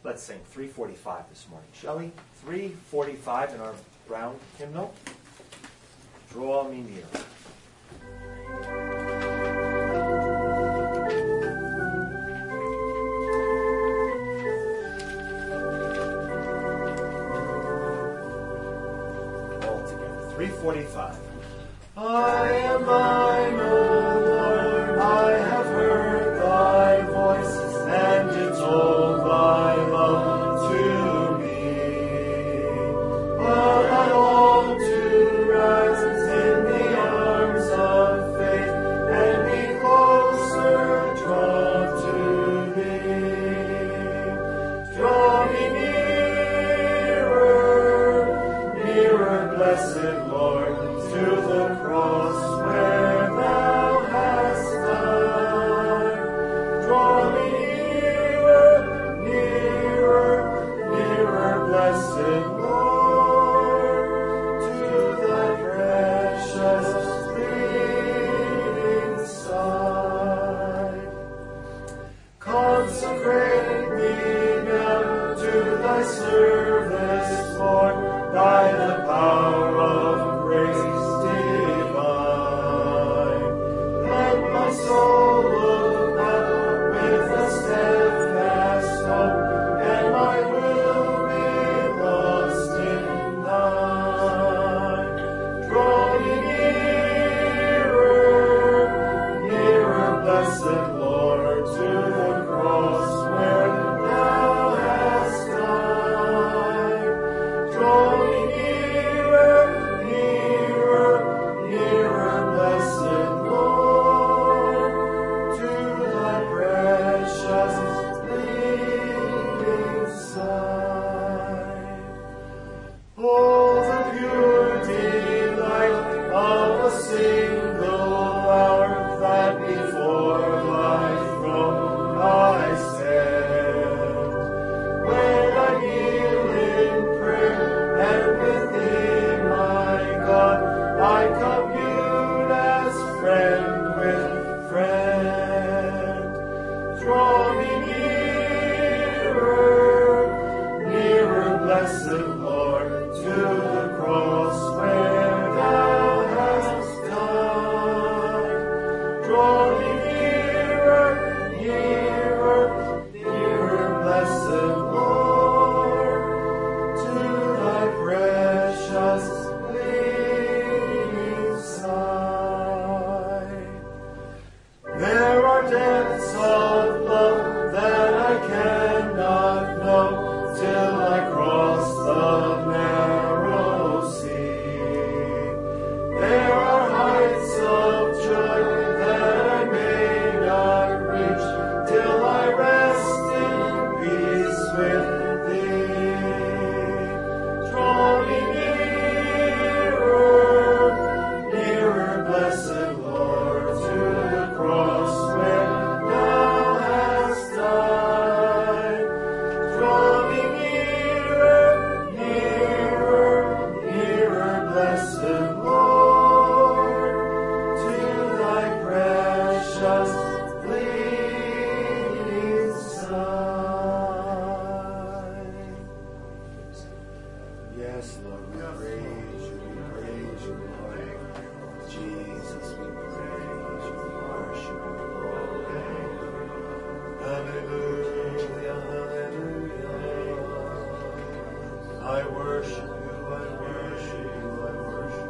Let's sing 345 this morning, shall we? 345 in our brown hymnal. Draw me near. All together. 345. I am thine, O Lord, I have heard thy voice, and it told thy love to me. But I long to rise in the arms of faith, and be closer drawn to thee. Draw me nearer, nearer, blessed Lord, to the cross where thou hast died. Draw me nearer, nearer, nearer, blessed Lord, to thy precious bleeding side. Consecrate me now to thy service, Lord, by the power of grace divine. Let my soul look up with a steadfast hope, and my will be lost in thine. Draw me nearer, nearer, blessed Lord, to the cross where thou hast died. Draw me nearer, nearer, nearer, blessed Lord, to thy precious bleeding side. Oh, the pure delight of a single hour that before thy throne I stand, when I kneel in prayer, and within my God I commune as friend with friend. Draw me nearer, nearer, blessed Lord, to the cross where thou hast died. Draw me nearer, nearer, nearer, blessed Lord, to thy precious bleeding side. There are depths of love that I cannot know till I cross the narrow sea. There are heights of joy that I may not reach till I rest in peace with thee. Draw me nearer, nearer, blessed Lord, to the cross where thou hast died. Draw me nearer, nearer, nearer, blessed Lord, to thy precious bleeding side. Yes, Lord, we praise you, Lord. Jesus, we praise you, we worship you, Lord. Hallelujah, hallelujah. I worship you, I worship you, I worship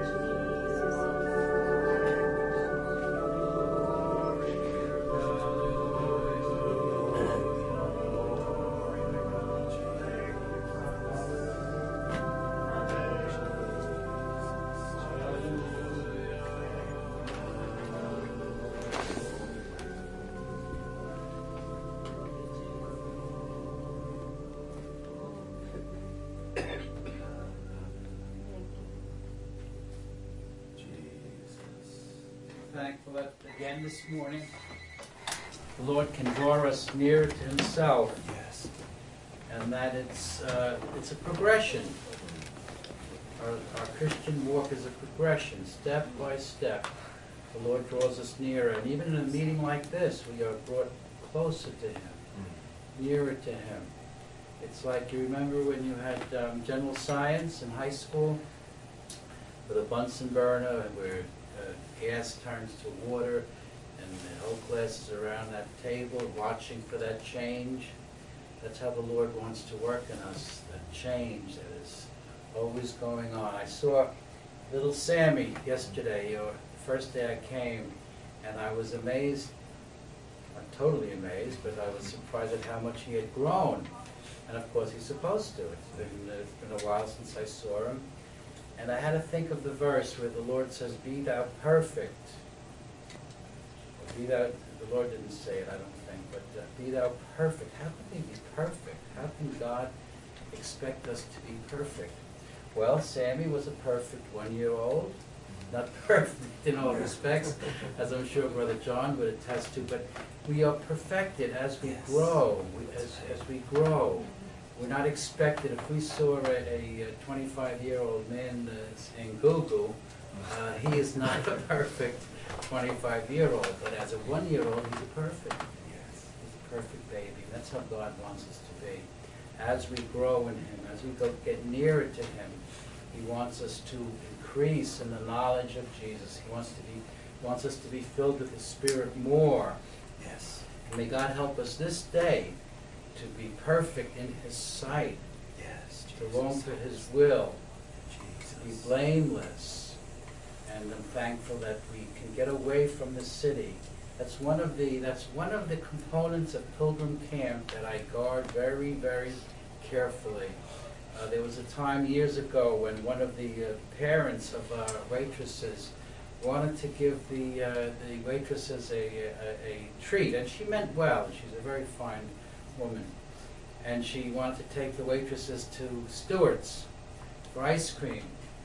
Thankful that again this morning the Lord can draw us nearer to Himself, Yes. and that it's a progression. Our Christian walk is a progression, step by step. The Lord draws us nearer, and even in a meeting like this, we are brought closer to Him, nearer to Him. It's like, you remember when you had general science in high school with a Bunsen burner where gas turns to water, and the whole class is around that table watching for that change. That's how the Lord wants to work in us, that change that is always going on. I saw little Sammy yesterday, or the first day I came, and I was amazed, not totally amazed, but I was surprised at how much he had grown. And of course he's supposed to. It's been a while since I saw him. And I had to think of the verse where the Lord says, "Be thou perfect." Be thou, the Lord didn't say it, I don't think, but be thou perfect. How can we be perfect? How can God expect us to be perfect? Well, Sammy was a perfect 1-year-old. Not perfect in all respects, as I'm sure Brother John would attest to, but we are perfected as we grow. As we grow. We're not expected. If we saw a 25-year-old man in Google, he is not a perfect 25-year-old, but as a 1-year-old, he's a perfect. He's a perfect baby. That's how God wants us to be. As we grow in Him, as we get nearer to Him, He wants us to increase in the knowledge of Jesus. He wants us to be filled with His Spirit more. Yes. And may God help us this day to be perfect in His sight. Yes. To long for His will. Jesus. To be blameless. And I'm thankful that we can get away from the city. That's one of the components of Pilgrim Camp that I guard very, very carefully. There was a time years ago when one of the parents of our waitresses wanted to give the waitresses a treat, and she meant well. She's a very fine woman, and she wanted to take the waitresses to Stewart's for ice cream.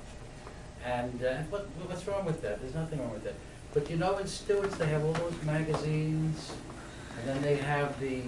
And what's wrong with that? There's nothing wrong with that. But you know, in Stewart's they have all those magazines, and then they have the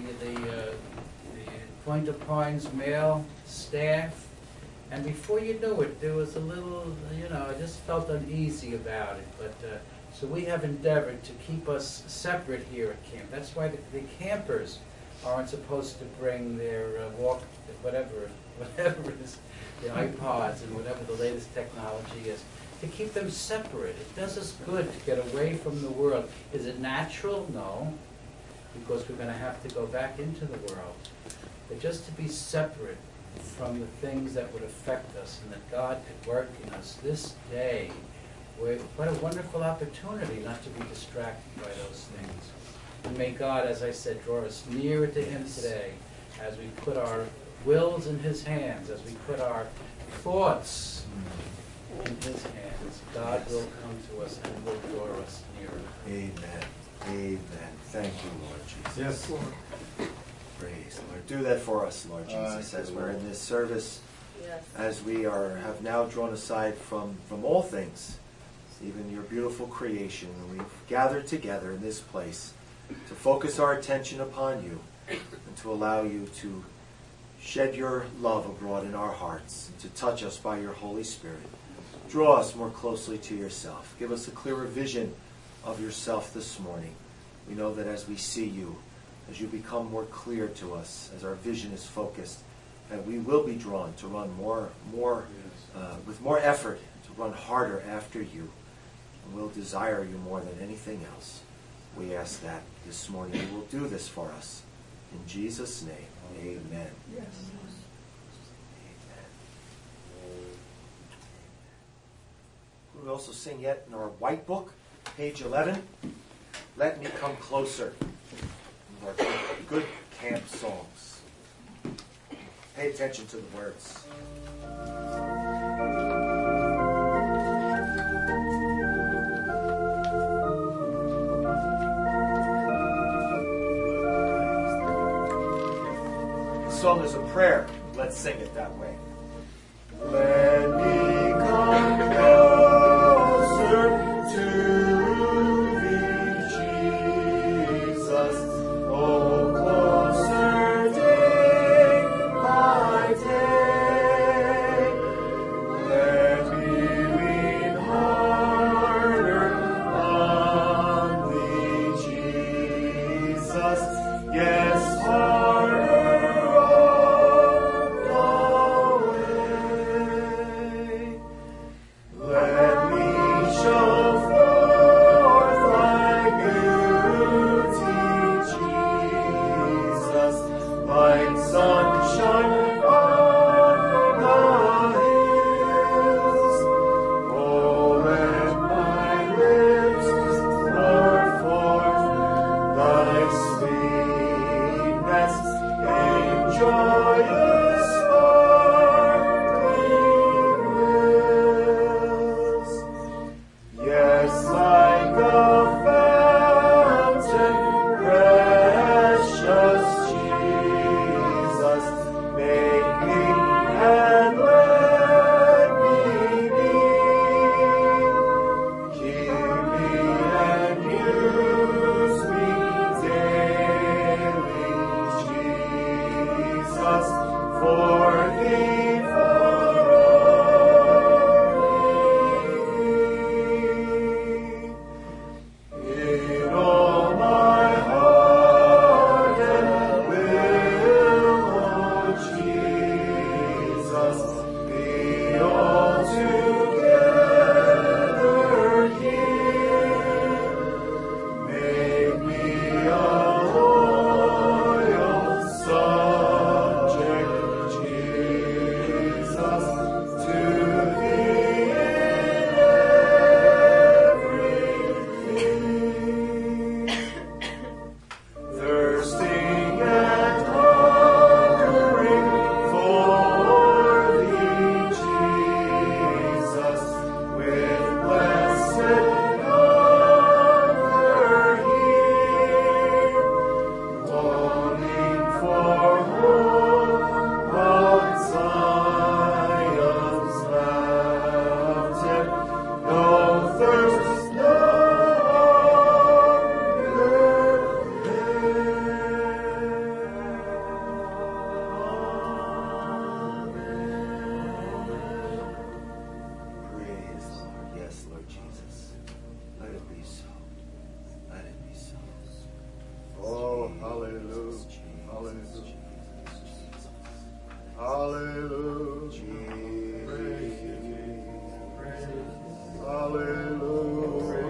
Point of Pines mail staff. And before you knew it, there was a little, I just felt uneasy about it. But so we have endeavored to keep us separate here at camp. That's why the campers aren't supposed to bring their whatever it is, the iPods and whatever the latest technology is, to keep them separate. It does us good to get away from the world. Is it natural? No, because we're going to have to go back into the world. But just to be separate from the things that would affect us, and that God could work in us this day. What a wonderful opportunity not to be distracted by those things. And may God, as I said, draw us nearer to Him today as we put our wills in His hands, as we put our thoughts in His hands. God will come to us and will draw us nearer. Amen. Amen. Thank you, Lord Jesus. Yes, Lord. Praise the Lord. Do that for us, Lord Jesus, as we're in this service, as we have now drawn aside from all things, even your beautiful creation, and we've gathered together in this place to focus our attention upon you and to allow you to shed your love abroad in our hearts and to touch us by your Holy Spirit. Draw us more closely to yourself. Give us a clearer vision of yourself this morning. We know that as we see you, as you become more clear to us, as our vision is focused, that we will be drawn to run with more effort, to run harder after you. And we'll desire you more than anything else. We ask that this morning you will do this for us. In Jesus' name, amen. Yes. We also sing yet in our white book, page 11, Let Me Come Closer. Our good camp songs. Pay attention to the words. The song is a prayer. Let's sing it that way. Let me come closer to thee, Jesus. Oh, closer day by day. Let me lean harder on thee, Jesus. Yes, harder. sunshine on the hills. Oh, let my lips pour forth thy sweetness in joyous sparkling rills. Yes, like a fountain, precious Jesus, make me and let me be. Keep me and use me daily, Jesus, for thee, for only thee. In all my heart and will, O Jesus, be altogether here. Make me a loyal subject, Jesus, to thee in everything. Thirsting and hungering for thee, Jesus, with blessed hunger here, longing for home on Zion's mountain. No thirst, no Praise the Lord. Yes, Lord Jesus. Let it be so. Let it be so. Oh, Jesus, hallelujah. Jesus, Hallelujah. Jesus, Hallelujah. Jesus. Praise you, Praise Hallelujah.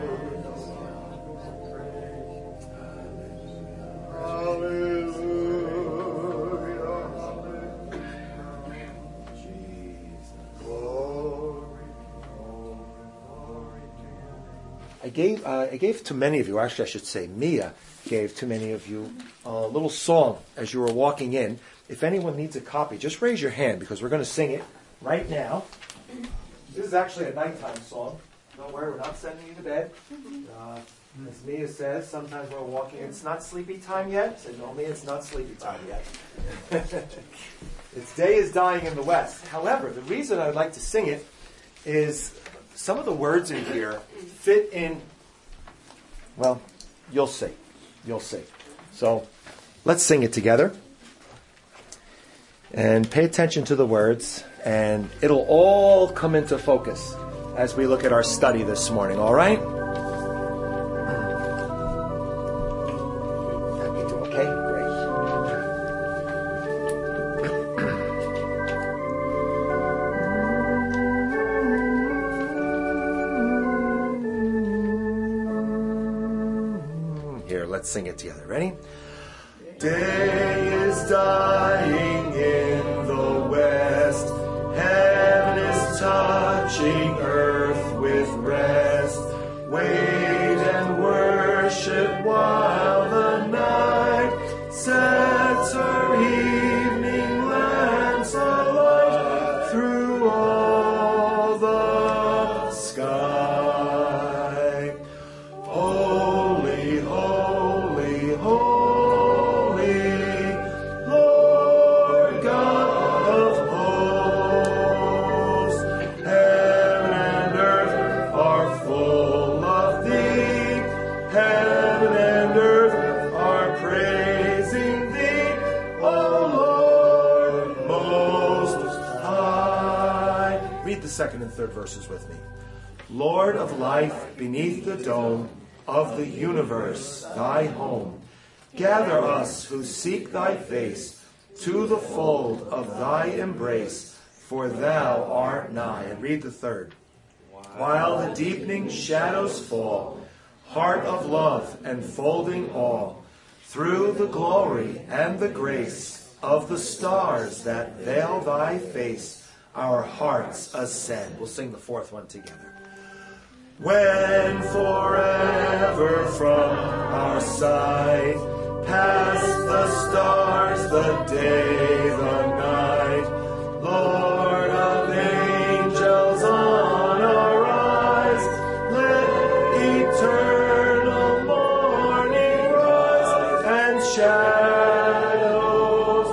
Hallelujah. Jesus. Glory. I gave to many of you, actually I should say Mia gave to many of you a little song as you were walking in. If anyone needs a copy, just raise your hand because we're going to sing it right now. This is actually a nighttime song. Don't worry, we're not sending you to bed. As Mia says, sometimes we're walking, it's not sleepy time yet. I said, no, Mia, it's not sleepy time yet. Its day is dying in the West. However, the reason I'd like to sing it is some of the words in here fit in, well, you'll see. You'll see. So let's sing it together. And pay attention to the words, and it'll all come into focus as we look at our study this morning, all right? Okay, great. Here, let's sing it together. Ready? Day is dying in the west. Heaven is touching earth with rest. Wait and worship while the night sets her evening lamps alight through all the sky. Holy, holy, holy, Lord God of hosts, heaven and earth are full of thee. Heaven and earth are praising thee, O Lord Most High. Read the second and third verses with me. Lord of life, beneath the dome of the universe, thy home, gather us who seek thy face to the fold of thy embrace, for thou art nigh. And read the third. While the deepening shadows fall, heart of love enfolding all, through the glory and the grace of the stars that veil thy face, our hearts ascend. We'll sing the fourth one together. When forever from our sight pass the stars, the day, the night, Lord of angels on our eyes, let eternal morning rise and shadows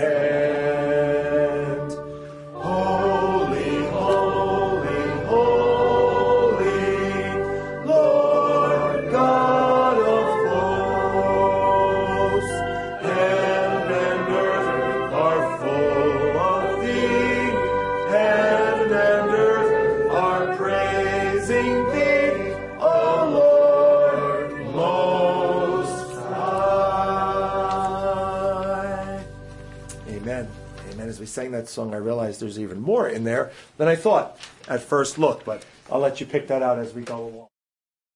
end. Holy, holy, holy, Lord God of hosts, heaven and earth are full of thee, heaven and earth are praising thee, O Lord Most High. Amen. Amen. As we sang that song, I realized there's even more in there than I thought at first look, but I'll let you pick that out as we go along.